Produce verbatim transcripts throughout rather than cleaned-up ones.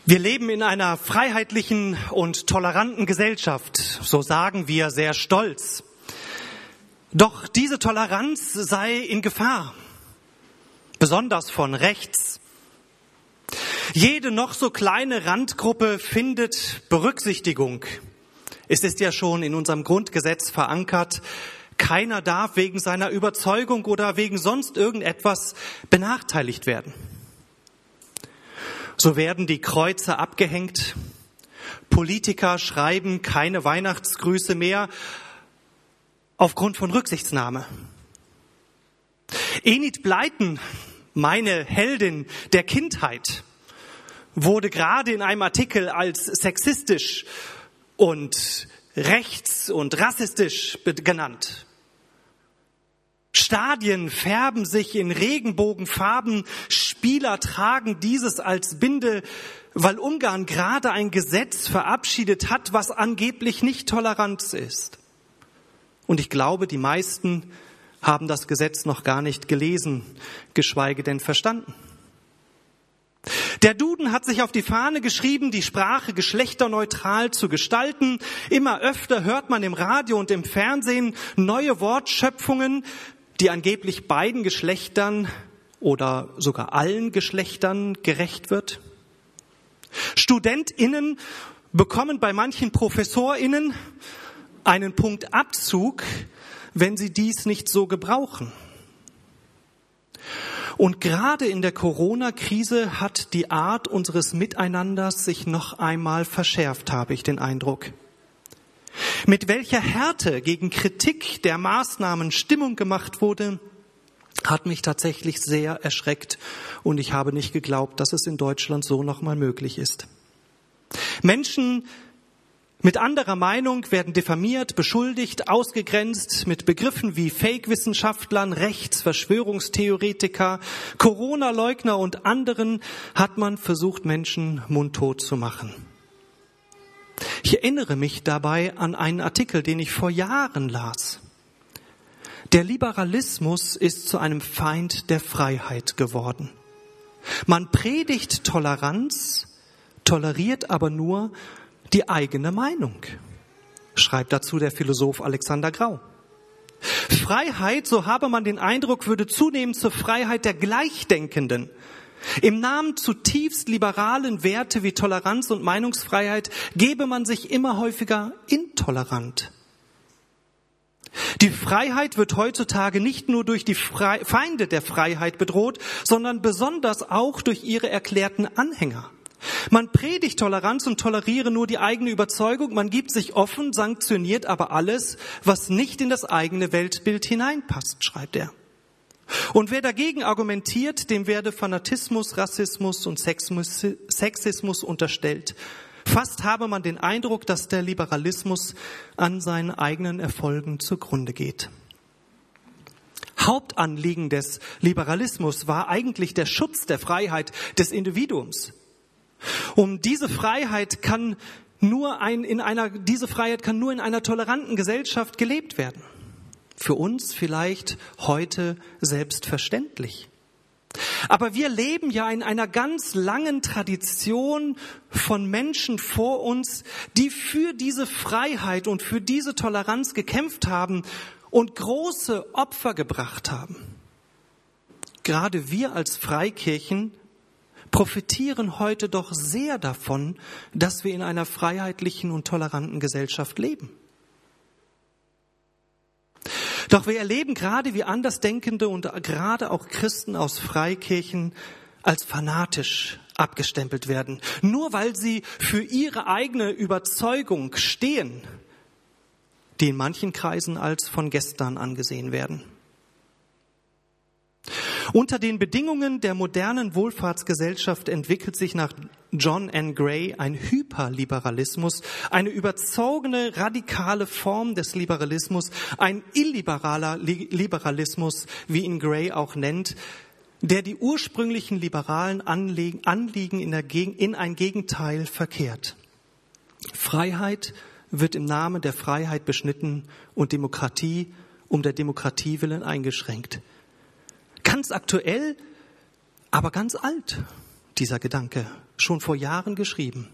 Wir leben in einer freiheitlichen und toleranten Gesellschaft, so sagen wir sehr stolz. Doch diese Toleranz sei in Gefahr, besonders von rechts. Jede noch so kleine Randgruppe findet Berücksichtigung. Es ist ja schon in unserem Grundgesetz verankert, keiner darf wegen seiner Überzeugung oder wegen sonst irgendetwas benachteiligt werden. So werden die Kreuze abgehängt, Politiker schreiben keine Weihnachtsgrüße mehr aufgrund von Rücksichtnahme. Enid Blyton, meine Heldin der Kindheit, wurde gerade in einem Artikel als sexistisch und rechts- und rassistisch genannt. Stadien färben sich in Regenbogenfarben, Spieler tragen dieses als Binde, weil Ungarn gerade ein Gesetz verabschiedet hat, was angeblich nicht tolerant ist. Und ich glaube, die meisten haben das Gesetz noch gar nicht gelesen, geschweige denn verstanden. Der Duden hat sich auf die Fahne geschrieben, die Sprache geschlechterneutral zu gestalten. Immer öfter hört man im Radio und im Fernsehen neue Wortschöpfungen, die angeblich beiden Geschlechtern oder sogar allen Geschlechtern gerecht wird. StudentInnen bekommen bei manchen ProfessorInnen einen Punkt Abzug, wenn sie dies nicht so gebrauchen. Und gerade in der Corona-Krise hat die Art unseres Miteinanders sich noch einmal verschärft, habe ich den Eindruck. Mit welcher Härte gegen Kritik der Maßnahmen Stimmung gemacht wurde, hat mich tatsächlich sehr erschreckt und ich habe nicht geglaubt, dass es in Deutschland so noch mal möglich ist. Menschen mit anderer Meinung werden diffamiert, beschuldigt, ausgegrenzt mit Begriffen wie Fake-Wissenschaftlern, Rechts-, Verschwörungstheoretiker, Corona-Leugner und anderen hat man versucht, Menschen mundtot zu machen. Ich erinnere mich dabei an einen Artikel, den ich vor Jahren las. Der Liberalismus ist zu einem Feind der Freiheit geworden. Man predigt Toleranz, toleriert aber nur die eigene Meinung, schreibt dazu der Philosoph Alexander Grau. Freiheit, so habe man den Eindruck, würde zunehmend zur Freiheit der Gleichdenkenden. Im Namen zutiefst liberalen Werte wie Toleranz und Meinungsfreiheit gebe man sich immer häufiger intolerant. Die Freiheit wird heutzutage nicht nur durch die Fre- Feinde der Freiheit bedroht, sondern besonders auch durch ihre erklärten Anhänger. Man predigt Toleranz und toleriere nur die eigene Überzeugung, man gibt sich offen, sanktioniert aber alles, was nicht in das eigene Weltbild hineinpasst, schreibt er. Und wer dagegen argumentiert, dem werde Fanatismus, Rassismus und Sexismus unterstellt. Fast habe man den Eindruck, dass der Liberalismus an seinen eigenen Erfolgen zugrunde geht. Hauptanliegen des Liberalismus war eigentlich der Schutz der Freiheit des Individuums. Um diese Freiheit kann nur ein, in einer, diese Freiheit kann nur in einer toleranten Gesellschaft gelebt werden. Für uns vielleicht heute selbstverständlich. Aber wir leben ja in einer ganz langen Tradition von Menschen vor uns, die für diese Freiheit und für diese Toleranz gekämpft haben und große Opfer gebracht haben. Gerade wir als Freikirchen profitieren heute doch sehr davon, dass wir in einer freiheitlichen und toleranten Gesellschaft leben. Doch wir erleben gerade, wie Andersdenkende und gerade auch Christen aus Freikirchen als fanatisch abgestempelt werden. Nur weil sie für ihre eigene Überzeugung stehen, die in manchen Kreisen als von gestern angesehen werden. Unter den Bedingungen der modernen Wohlfahrtsgesellschaft entwickelt sich nach John N. Gray ein Hyperliberalismus, eine überzogene, radikale Form des Liberalismus, ein illiberaler Liberalismus, wie ihn Gray auch nennt, der die ursprünglichen liberalen Anliegen in, der, in ein Gegenteil verkehrt. Freiheit wird im Namen der Freiheit beschnitten und Demokratie um der Demokratie willen eingeschränkt. Ganz aktuell, aber ganz alt, dieser Gedanke schon vor Jahren geschrieben.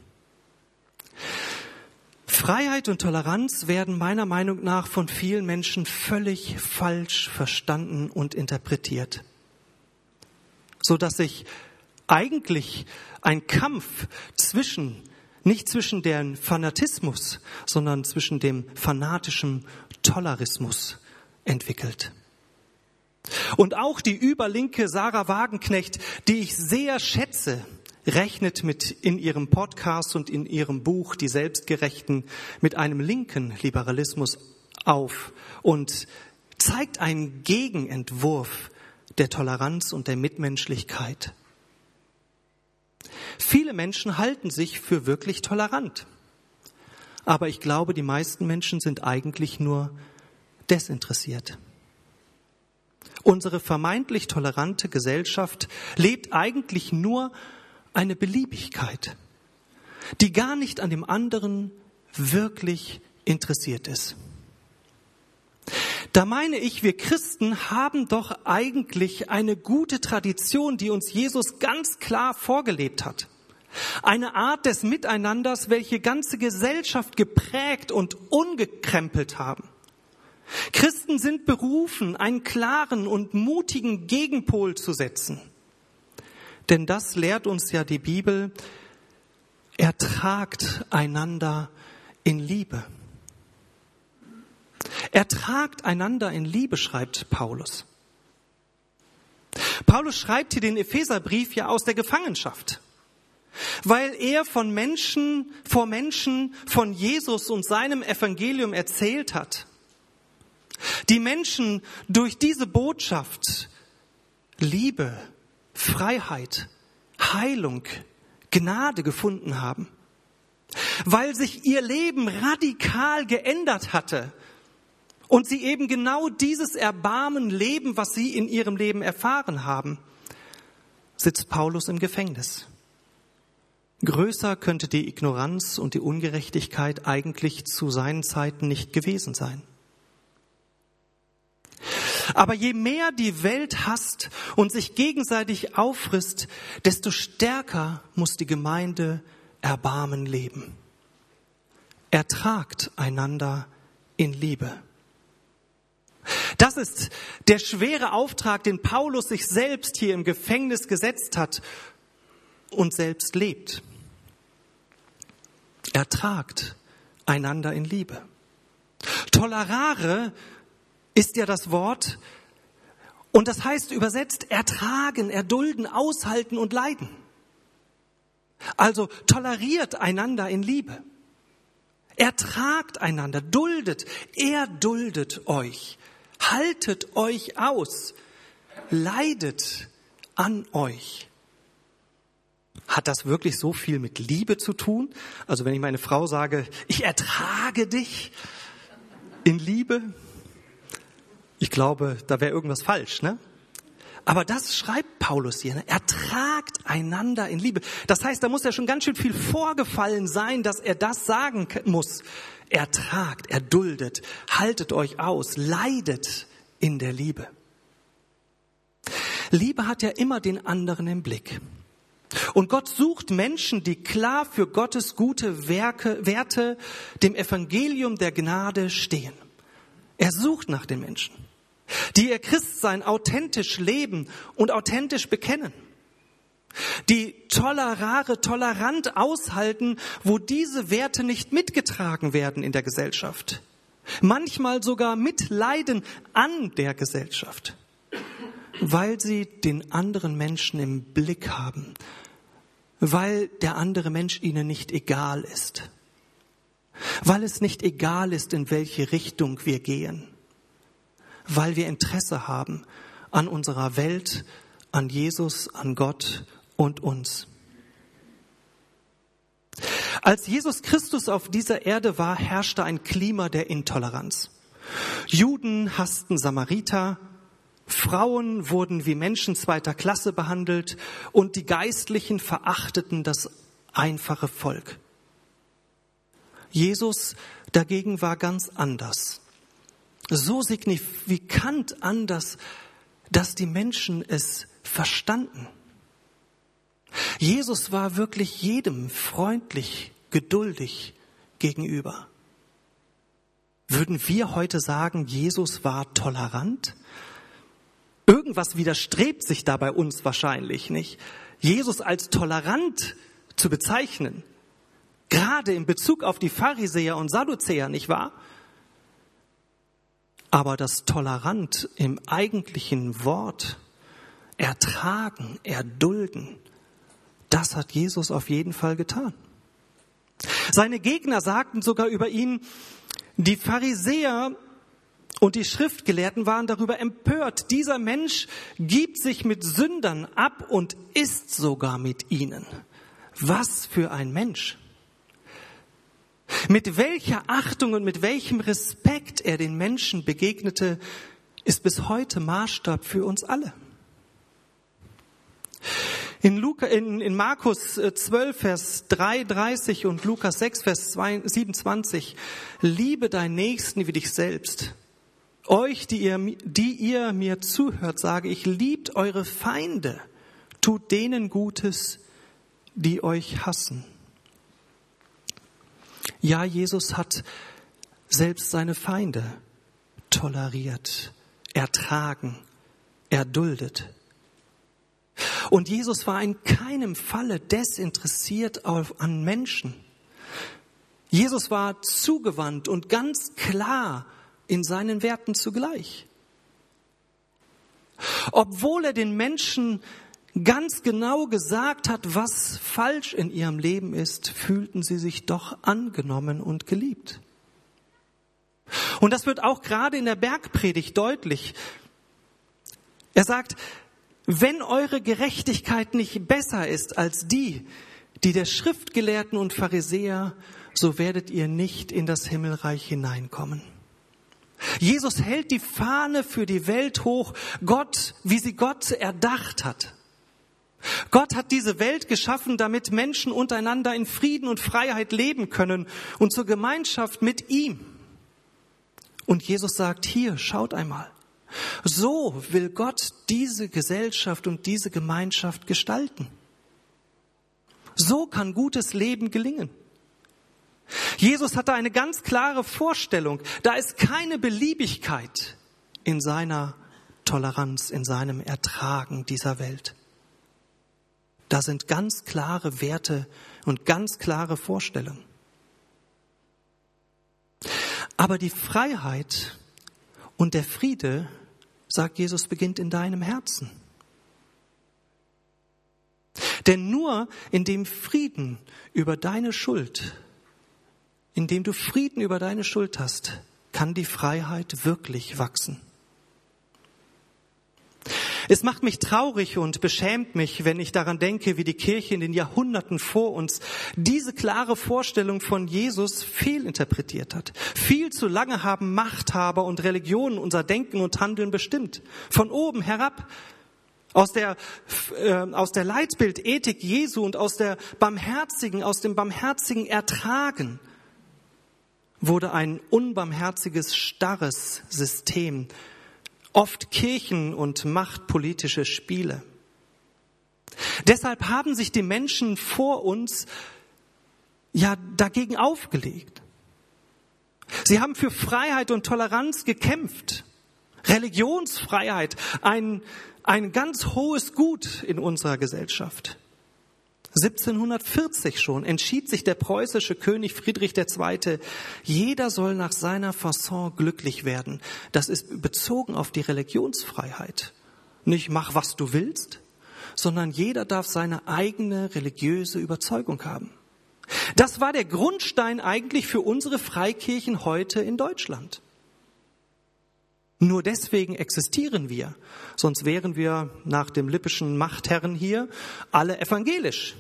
Freiheit und Toleranz werden meiner Meinung nach von vielen Menschen völlig falsch verstanden und interpretiert, sodass sich eigentlich ein Kampf zwischen, nicht zwischen dem Fanatismus, sondern zwischen dem fanatischen Tolerismus entwickelt. Und auch die überlinke Sarah Wagenknecht, die ich sehr schätze, rechnet mit in ihrem Podcast und in ihrem Buch Die Selbstgerechten mit einem linken Liberalismus auf und zeigt einen Gegenentwurf der Toleranz und der Mitmenschlichkeit. Viele Menschen halten sich für wirklich tolerant, aber ich glaube, die meisten Menschen sind eigentlich nur desinteressiert. Unsere vermeintlich tolerante Gesellschaft lebt eigentlich nur eine Beliebigkeit, die gar nicht an dem anderen wirklich interessiert ist. Da meine ich, wir Christen haben doch eigentlich eine gute Tradition, die uns Jesus ganz klar vorgelebt hat. Eine Art des Miteinanders, welche ganze Gesellschaft geprägt und umgekrempelt haben. Christen sind berufen, einen klaren und mutigen Gegenpol zu setzen. Denn das lehrt uns ja die Bibel, ertragt einander in Liebe. Ertragt einander in Liebe, schreibt Paulus. Paulus schreibt hier den Epheserbrief ja aus der Gefangenschaft, weil er von Menschen, vor Menschen von Jesus und seinem Evangelium erzählt hat. Die Menschen durch diese Botschaft Liebe, Freiheit, Heilung, Gnade gefunden haben, weil sich ihr Leben radikal geändert hatte und sie eben genau dieses Erbarmen leben, was sie in ihrem Leben erfahren haben, sitzt Paulus im Gefängnis. Größer könnte die Ignoranz und die Ungerechtigkeit eigentlich zu seinen Zeiten nicht gewesen sein. Aber je mehr die Welt hasst und sich gegenseitig auffrisst, desto stärker muss die Gemeinde Erbarmen leben. Ertragt einander in Liebe. Das ist der schwere Auftrag, den Paulus sich selbst hier im Gefängnis gesetzt hat und selbst lebt. Ertragt einander in Liebe. Tolerare ist ja das Wort, und das heißt übersetzt ertragen, erdulden, aushalten und leiden. Also toleriert einander in Liebe. Ertragt einander, duldet, erduldet euch, haltet euch aus, leidet an euch. Hat das wirklich so viel mit Liebe zu tun? Also wenn ich meine Frau sage, ich ertrage dich in Liebe, ich glaube, da wäre irgendwas falsch, ne? Aber das schreibt Paulus hier, ne? Ertragt einander in Liebe. Das heißt, da muss ja schon ganz schön viel vorgefallen sein, dass er das sagen muss. Ertragt, erduldet, haltet euch aus, leidet in der Liebe. Liebe hat ja immer den anderen im Blick. Und Gott sucht Menschen, die klar für Gottes gute Werke, Werte, dem Evangelium der Gnade stehen. Er sucht nach den Menschen, die ihr Christsein authentisch leben und authentisch bekennen, die tolerare, tolerant aushalten, wo diese Werte nicht mitgetragen werden in der Gesellschaft, manchmal sogar mitleiden an der Gesellschaft, weil sie den anderen Menschen im Blick haben, weil der andere Mensch ihnen nicht egal ist. Weil es nicht egal ist, in welche Richtung wir gehen. Weil wir Interesse haben an unserer Welt, an Jesus, an Gott und uns. Als Jesus Christus auf dieser Erde war, herrschte ein Klima der Intoleranz. Juden hassten Samariter, Frauen wurden wie Menschen zweiter Klasse behandelt und die Geistlichen verachteten das einfache Volk. Jesus dagegen war ganz anders. So signifikant anders, dass die Menschen es verstanden. Jesus war wirklich jedem freundlich, geduldig gegenüber. Würden wir heute sagen, Jesus war tolerant? Irgendwas widerstrebt sich da bei uns wahrscheinlich, nicht? Jesus als tolerant zu bezeichnen, gerade in Bezug auf die Pharisäer und Sadduzäer, nicht wahr? Aber das tolerant im eigentlichen Wort, ertragen, erdulden, das hat Jesus auf jeden Fall getan. Seine Gegner sagten sogar über ihn, die Pharisäer und die Schriftgelehrten waren darüber empört. Dieser Mensch gibt sich mit Sündern ab und isst sogar mit ihnen. Was für ein Mensch! Mit welcher Achtung und mit welchem Respekt er den Menschen begegnete, ist bis heute Maßstab für uns alle. In, Luca, in, in Markus zwölf, Vers dreiunddreißig und Lukas sechs, Vers siebenundzwanzig, liebe deinen Nächsten wie dich selbst. Euch, die ihr, die ihr mir zuhört, sage ich, liebt eure Feinde, tut denen Gutes, die euch hassen. Ja, Jesus hat selbst seine Feinde toleriert, ertragen, erduldet. Und Jesus war in keinem Falle desinteressiert an Menschen. Jesus war zugewandt und ganz klar in seinen Werten zugleich. Obwohl er den Menschen ganz genau gesagt hat, was falsch in ihrem Leben ist, fühlten sie sich doch angenommen und geliebt. Und das wird auch gerade in der Bergpredigt deutlich. Er sagt, wenn eure Gerechtigkeit nicht besser ist als die, die der Schriftgelehrten und Pharisäer, so werdet ihr nicht in das Himmelreich hineinkommen. Jesus hält die Fahne für die Welt hoch, Gott, wie sie Gott erdacht hat. Gott hat diese Welt geschaffen, damit Menschen untereinander in Frieden und Freiheit leben können und zur Gemeinschaft mit ihm. Und Jesus sagt, hier, schaut einmal. So will Gott diese Gesellschaft und diese Gemeinschaft gestalten. So kann gutes Leben gelingen. Jesus hatte eine ganz klare Vorstellung. Da ist keine Beliebigkeit in seiner Toleranz, in seinem Ertragen dieser Welt. Da sind ganz klare Werte und ganz klare Vorstellungen. Aber die Freiheit und der Friede, sagt Jesus, beginnt in deinem Herzen. Denn nur in dem Frieden über deine Schuld, in dem du Frieden über deine Schuld hast, kann die Freiheit wirklich wachsen. Es macht mich traurig und beschämt mich, wenn ich daran denke, wie die Kirche in den Jahrhunderten vor uns diese klare Vorstellung von Jesus fehlinterpretiert hat. Viel zu lange haben Machthaber und Religionen unser Denken und Handeln bestimmt. Von oben herab. Aus der, äh, aus der Leitbildethik Jesu und aus der barmherzigen, aus dem barmherzigen Ertragen wurde ein unbarmherziges, starres System. Oft Kirchen- und machtpolitische Spiele. Deshalb haben sich die Menschen vor uns ja dagegen aufgelegt. Sie haben für Freiheit und Toleranz gekämpft. Religionsfreiheit, ein, ein ganz hohes Gut in unserer Gesellschaft. siebzehnhundertvierzig schon entschied sich der preußische König Friedrich der Zweite, jeder soll nach seiner Fasson glücklich werden. Das ist bezogen auf die Religionsfreiheit. Nicht mach, was du willst, sondern jeder darf seine eigene religiöse Überzeugung haben. Das war der Grundstein eigentlich für unsere Freikirchen heute in Deutschland. Nur deswegen existieren wir, sonst wären wir nach dem lippischen Machtherren hier alle evangelisch.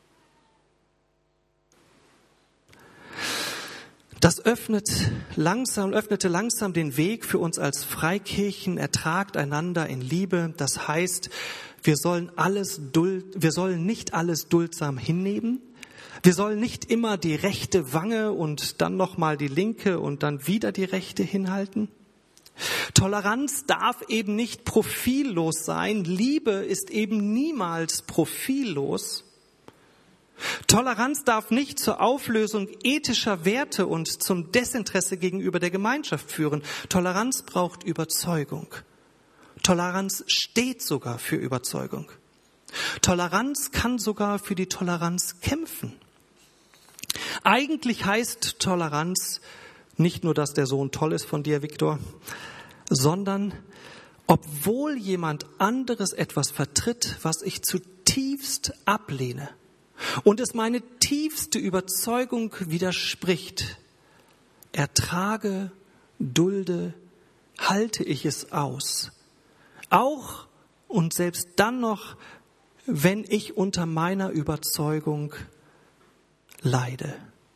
Das öffnet langsam, öffnete langsam den Weg für uns als Freikirchen, ertragt einander in Liebe. Das heißt, wir sollen alles duld, wir sollen nicht alles duldsam hinnehmen. Wir sollen nicht immer die rechte Wange und dann nochmal die linke und dann wieder die rechte hinhalten. Toleranz darf eben nicht profillos sein. Liebe ist eben niemals profillos. Toleranz darf nicht zur Auflösung ethischer Werte und zum Desinteresse gegenüber der Gemeinschaft führen. Toleranz braucht Überzeugung. Toleranz steht sogar für Überzeugung. Toleranz kann sogar für die Toleranz kämpfen. Eigentlich heißt Toleranz nicht nur, dass der Sohn toll ist von dir, Viktor, sondern obwohl jemand anderes etwas vertritt, was ich zutiefst ablehne und es meine tiefste Überzeugung widerspricht, ertrage, dulde, halte ich es aus. Auch und selbst dann noch, wenn ich unter meiner Überzeugung leide.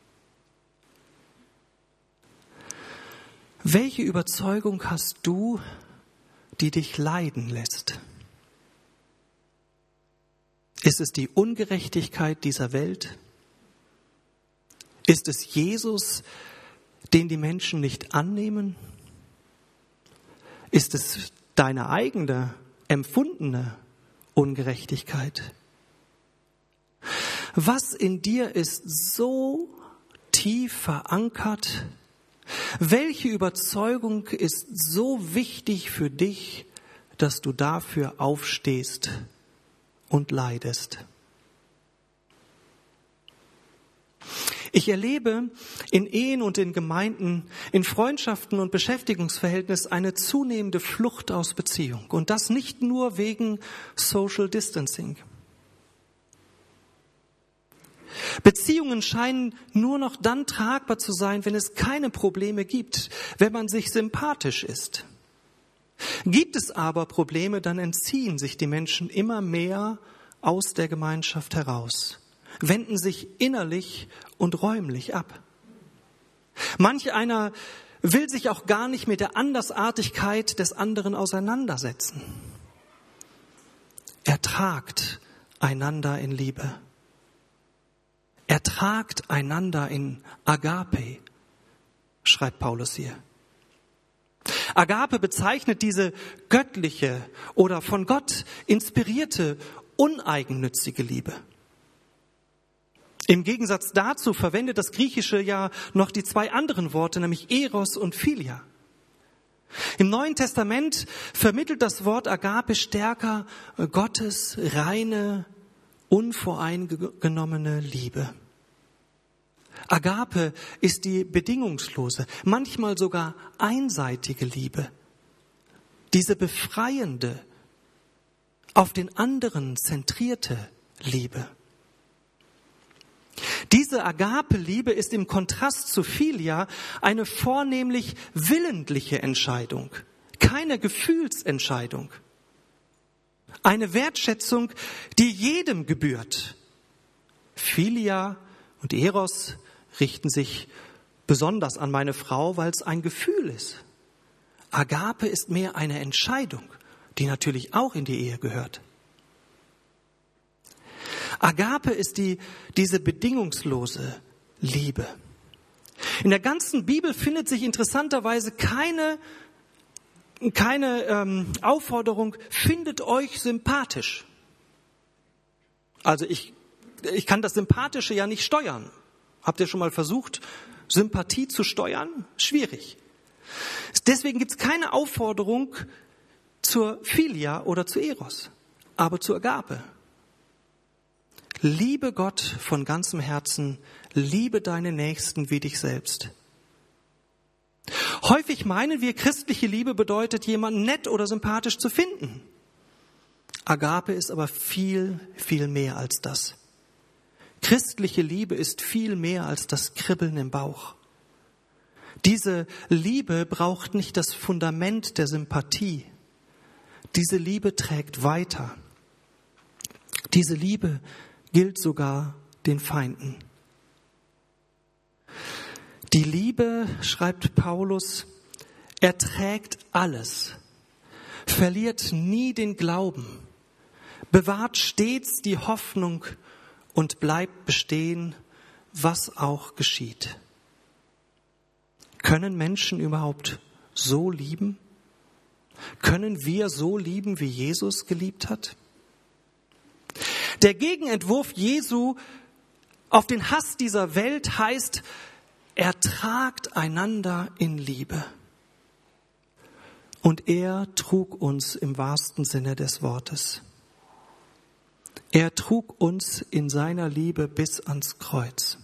Welche Überzeugung hast du, die dich leiden lässt? Ist es die Ungerechtigkeit dieser Welt? Ist es Jesus, den die Menschen nicht annehmen? Ist es deine eigene, empfundene Ungerechtigkeit? Was in dir ist so tief verankert? Welche Überzeugung ist so wichtig für dich, dass du dafür aufstehst und leidest? Ich erlebe in Ehen und in Gemeinden, in Freundschaften und Beschäftigungsverhältnissen eine zunehmende Flucht aus Beziehung. Und das nicht nur wegen Social Distancing. Beziehungen scheinen nur noch dann tragbar zu sein, wenn es keine Probleme gibt, wenn man sich sympathisch ist. Gibt es aber Probleme, dann entziehen sich die Menschen immer mehr aus der Gemeinschaft heraus, wenden sich innerlich und räumlich ab. Manch einer will sich auch gar nicht mit der Andersartigkeit des anderen auseinandersetzen. Ertragt einander in Liebe. Ertragt einander in Agape, schreibt Paulus hier. Agape bezeichnet diese göttliche oder von Gott inspirierte, uneigennützige Liebe. Im Gegensatz dazu verwendet das Griechische ja noch die zwei anderen Worte, nämlich Eros und Philia. Im Neuen Testament vermittelt das Wort Agape stärker Gottes reine, unvoreingenommene Liebe. Agape ist die bedingungslose, manchmal sogar einseitige Liebe. Diese befreiende, auf den anderen zentrierte Liebe. Diese Agape-Liebe ist im Kontrast zu Philia eine vornehmlich willentliche Entscheidung, keine Gefühlsentscheidung. Eine Wertschätzung, die jedem gebührt. Philia und Eros richten sich besonders an meine Frau, weil es ein Gefühl ist. Agape ist mehr eine Entscheidung, die natürlich auch in die Ehe gehört. Agape ist die, diese bedingungslose Liebe. In der ganzen Bibel findet sich interessanterweise keine, keine ähm, Aufforderung, findet euch sympathisch. Also ich, ich kann das Sympathische ja nicht steuern. Habt ihr schon mal versucht, Sympathie zu steuern? Schwierig. Deswegen gibt es keine Aufforderung zur Philia oder zu Eros, aber zur Agape. Liebe Gott von ganzem Herzen, liebe deine Nächsten wie dich selbst. Häufig meinen wir, christliche Liebe bedeutet, jemanden nett oder sympathisch zu finden. Agape ist aber viel, viel mehr als das. Christliche Liebe ist viel mehr als das Kribbeln im Bauch. Diese Liebe braucht nicht das Fundament der Sympathie. Diese Liebe trägt weiter. Diese Liebe gilt sogar den Feinden. Die Liebe, schreibt Paulus, erträgt alles, verliert nie den Glauben, bewahrt stets die Hoffnung und bleibt bestehen, was auch geschieht. Können Menschen überhaupt so lieben? Können wir so lieben, wie Jesus geliebt hat? Der Gegenentwurf Jesu auf den Hass dieser Welt heißt, ertragt einander in Liebe. Und er trug uns im wahrsten Sinne des Wortes. Er trug uns in seiner Liebe bis ans Kreuz.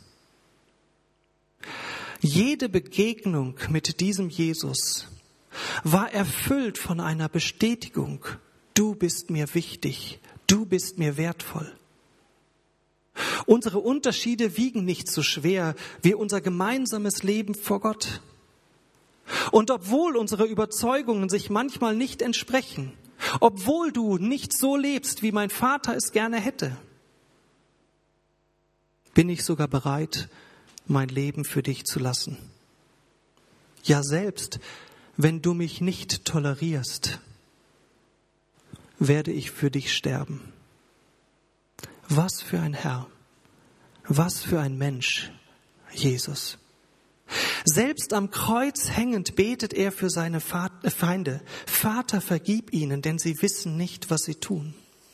Jede Begegnung mit diesem Jesus war erfüllt von einer Bestätigung. Du bist mir wichtig, du bist mir wertvoll. Unsere Unterschiede wiegen nicht so schwer wie unser gemeinsames Leben vor Gott. Und obwohl unsere Überzeugungen sich manchmal nicht entsprechen, obwohl du nicht so lebst, wie mein Vater es gerne hätte, bin ich sogar bereit, mein Leben für dich zu lassen. Ja, selbst wenn du mich nicht tolerierst, werde ich für dich sterben. Was für ein Herr, was für ein Mensch, Jesus. Selbst am Kreuz hängend betet er für seine Feinde. Vater, vergib ihnen, denn sie wissen nicht, was sie tun.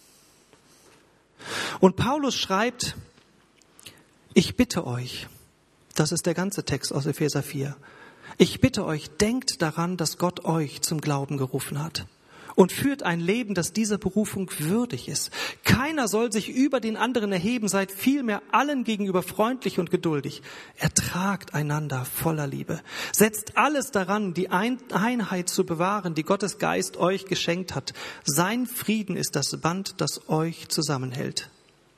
Und Paulus schreibt, ich bitte euch, das ist der ganze Text aus Epheser vier, ich bitte euch, denkt daran, dass Gott euch zum Glauben gerufen hat. Und führt ein Leben, das dieser Berufung würdig ist. Keiner soll sich über den anderen erheben, seid vielmehr allen gegenüber freundlich und geduldig. Ertragt einander voller Liebe. Setzt alles daran, die Einheit zu bewahren, die Gottes Geist euch geschenkt hat. Sein Frieden ist das Band, das euch zusammenhält.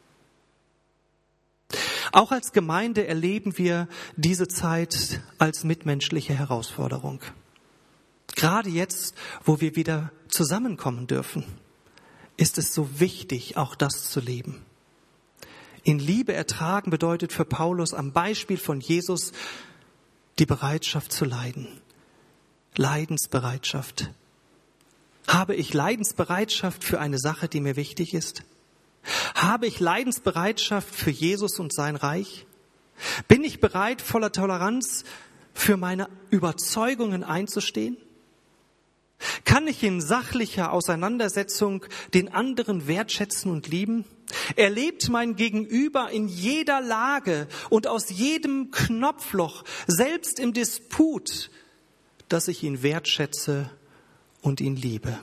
Auch als Gemeinde erleben wir diese Zeit als mitmenschliche Herausforderung. Gerade jetzt, wo wir wieder zusammenkommen dürfen, ist es so wichtig, auch das zu leben. In Liebe ertragen bedeutet für Paulus am Beispiel von Jesus die Bereitschaft zu leiden. Leidensbereitschaft. Habe ich Leidensbereitschaft für eine Sache, die mir wichtig ist? Habe ich Leidensbereitschaft für Jesus und sein Reich? Bin ich bereit, voller Toleranz für meine Überzeugungen einzustehen? Kann ich in sachlicher Auseinandersetzung den anderen wertschätzen und lieben? Erlebt mein Gegenüber in jeder Lage und aus jedem Knopfloch, selbst im Disput, dass ich ihn wertschätze und ihn liebe?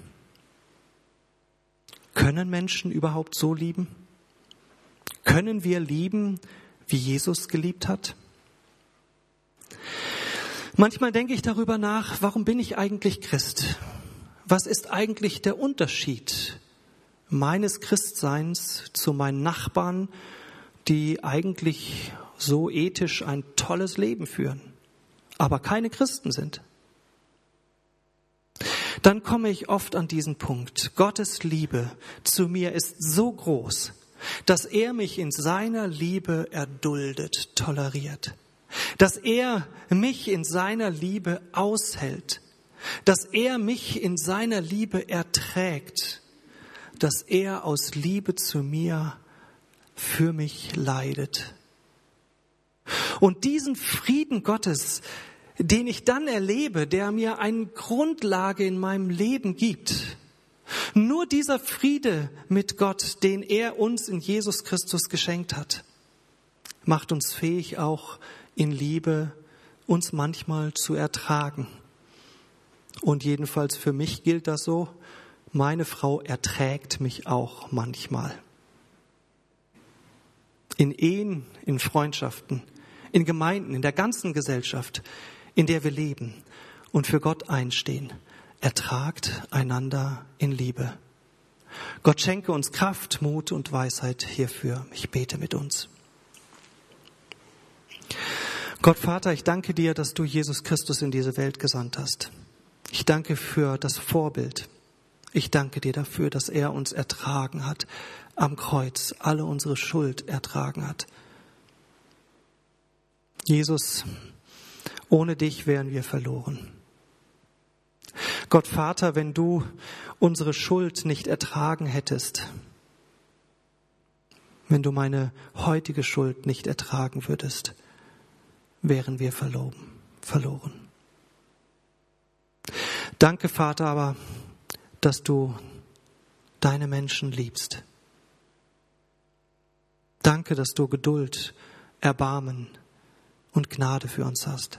Können Menschen überhaupt so lieben? Können wir lieben, wie Jesus geliebt hat? Manchmal denke ich darüber nach, warum bin ich eigentlich Christ? Was ist eigentlich der Unterschied meines Christseins zu meinen Nachbarn, die eigentlich so ethisch ein tolles Leben führen, aber keine Christen sind? Dann komme ich oft an diesen Punkt. Gottes Liebe zu mir ist so groß, dass er mich in seiner Liebe erduldet, toleriert. Dass er mich in seiner Liebe aushält, dass er mich in seiner Liebe erträgt, dass er aus Liebe zu mir für mich leidet. Und diesen Frieden Gottes, den ich dann erlebe, der mir eine Grundlage in meinem Leben gibt, nur dieser Friede mit Gott, den er uns in Jesus Christus geschenkt hat, macht uns fähig, auch in Liebe uns manchmal zu ertragen. Und jedenfalls für mich gilt das so, meine Frau erträgt mich auch manchmal. In Ehen, in Freundschaften, in Gemeinden, in der ganzen Gesellschaft, in der wir leben und für Gott einstehen, ertragt einander in Liebe. Gott schenke uns Kraft, Mut und Weisheit hierfür. Ich bete mit uns. Gott Vater, ich danke dir, dass du Jesus Christus in diese Welt gesandt hast. Ich danke für das Vorbild. Ich danke dir dafür, dass er uns ertragen hat, am Kreuz alle unsere Schuld ertragen hat. Jesus, ohne dich wären wir verloren. Gott Vater, wenn du unsere Schuld nicht ertragen hättest, wenn du meine heutige Schuld nicht ertragen würdest, wären wir verloren. verloren. Danke, Vater, aber dass du deine Menschen liebst. Danke, dass du Geduld, Erbarmen und Gnade für uns hast.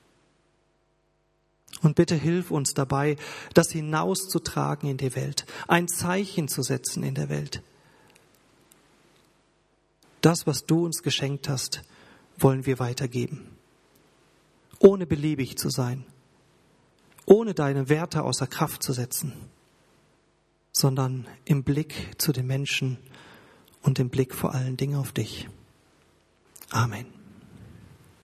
Und bitte hilf uns dabei, das hinauszutragen in die Welt, ein Zeichen zu setzen in der Welt. Das, was du uns geschenkt hast, wollen wir weitergeben. Ohne beliebig zu sein, ohne deine Werte außer Kraft zu setzen, sondern im Blick zu den Menschen und im Blick vor allen Dingen auf dich. Amen.